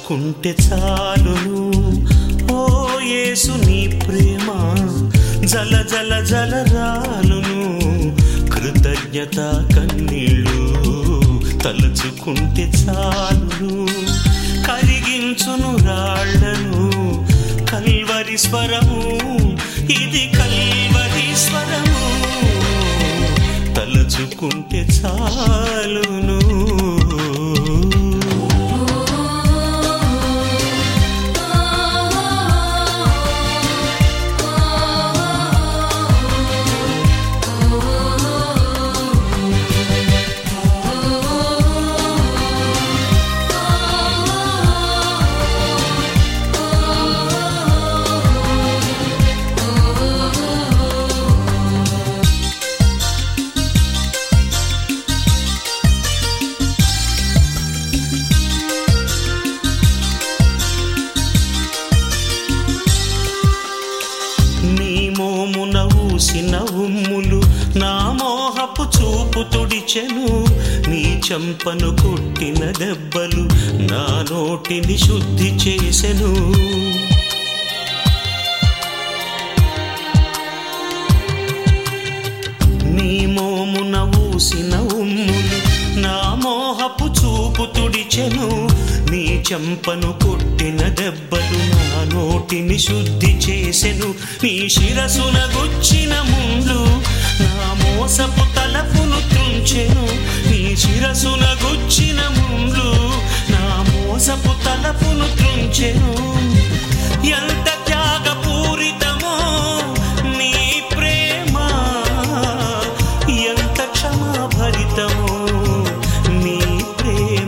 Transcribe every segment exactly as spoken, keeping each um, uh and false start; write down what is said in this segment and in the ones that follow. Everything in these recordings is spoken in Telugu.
తలుచుకుంటే చాలును ఓ యేసు నీ ప్రేమ జల జల జల రాలును కృతజ్ఞత కన్నీళ్ళు తలుచుకుంటే చాలును కరిగించును రాళ్లను కల్వరి స్వరము ఇది కల్వరి స్వరము తలుచుకుంటే చాలును ఊసిన ఉమ్ములు నా మోహపు చూపు తుడిచెను నీ చెంపను కొట్టిన దెబ్బలు నా నోటిని శుద్ధి చేసెను నీ మోమున ఊసిన ఉమ్ములు నా మోహపు చూపు తుడిచెను నీ చెంపను కొట్టిన దెబ్బలు నా నోటిని శుద్ధి చేసెను నీ శిరసున గుచ్చిన ముందు నా మోసపు తలపును త్రుంచెను నీ శిరసున గుచ్చిన ముందు నా మోసపు తలపును త్రుంచెను ఎంత త్యాగపూరితమో నీ ప్రేమ ఎంత క్షమాభరితమో నీ ప్రేమ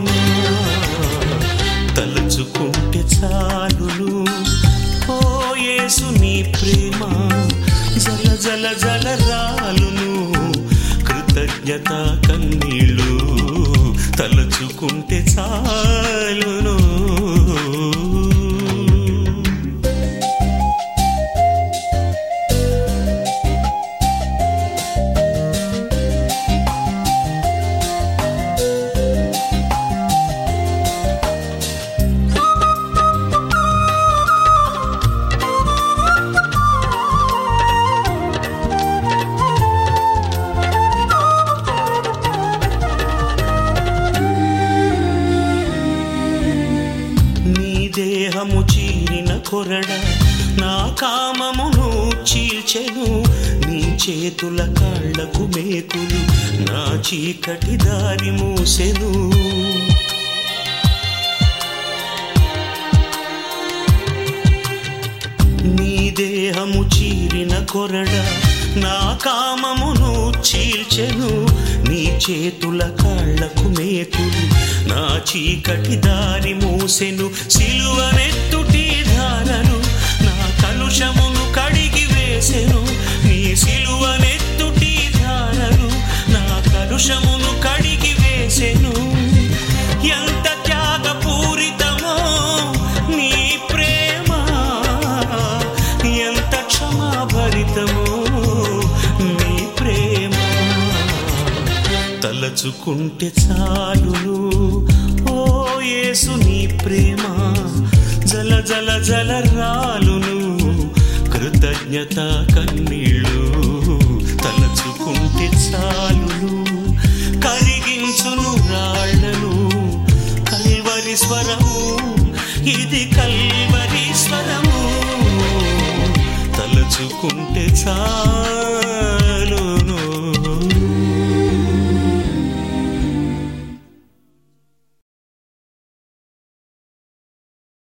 తలుచుకుంటే చాలును ఓ యేసు నీ ప్రేమ జల జల జల రాలును కృతజ్ఞత కన్నీళ్ళు తలుచుకుంటే చాలును దేహము చీరిన కొరడ నా కామమును చీల్చెను నీ చేతుల కాళ్లకు మేకులు నా చీకటి దారి మూసెను నీ దేహము చీరిన కొరడ నా కామమును చీల్చెను నీ చేతుల కాళ్లకు మేకులు నా చీకటి దారి మూసెను సిలువనెత్తుటి ధారను నా కలుషమును కడిగి వేసెను నీ సిలువనెత్తుటి ధారను నా కలుషమును కడిగి వేసెను ఎంత త్యాగపూరితమో నీ ప్రేమ ఎంత క్షమాభరితమో నీ ప్రేమ తలచుకుంటే చాలును ఓ యేసు నీ ప్రేమ జల జల జల రాలును కృతజ్ఞత కన్నీళ్ళు తలచుకుంటే చాలును కరిగించును రాళ్లను కల్వరి స్వరము ఇది కల్వరి స్వరము తలచుకుంటే చాలు